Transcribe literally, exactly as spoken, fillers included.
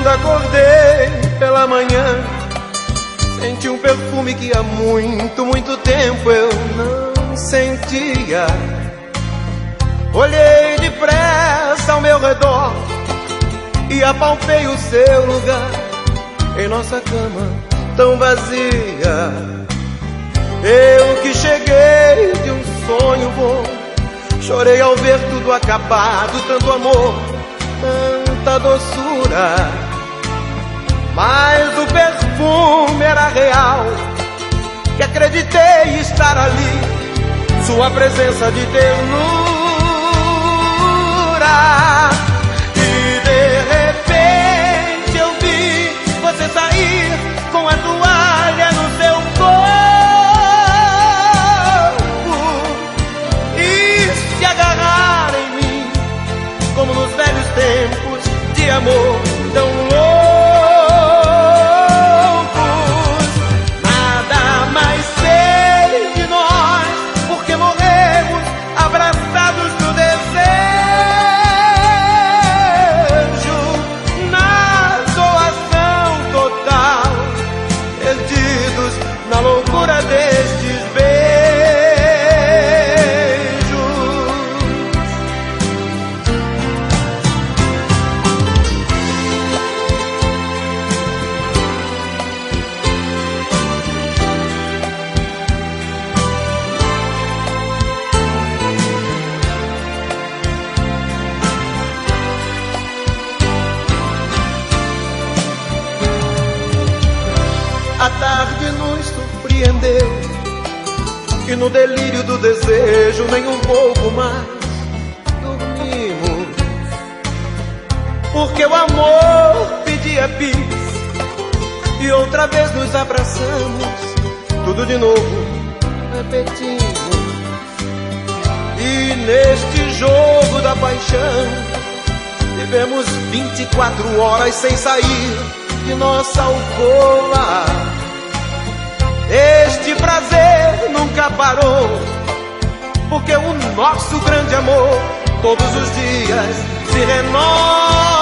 Quando acordei pela manhã, senti um perfume que há muito, muito tempo eu não sentia. Olhei depressa ao meu redor e apalpei o seu lugar em nossa cama tão vazia. Eu que cheguei de um sonho bom, chorei ao ver tudo acabado, tanto amor, tanta doçura. Mas o perfume era real, que acreditei estar ali, sua presença de ternura. E de repente eu vi você sair com a toalha no seu corpo e se agarrar em mim, como nos velhos tempos de amor tão loucos. Nada mais sei de nós, porque morremos abraçados no desejo, na doação total, perdidos na loucura destes beijos. A tarde nos surpreendeu e no delírio do desejo nem um pouco mais dormimos, porque o amor pedia bis e outra vez nos abraçamos, tudo de novo repetimos. E neste jogo da paixão vivemos vinte e quatro horas sem sair de nossa alcova. Este prazer nunca parou, porque o nosso grande amor todos os dias se renova.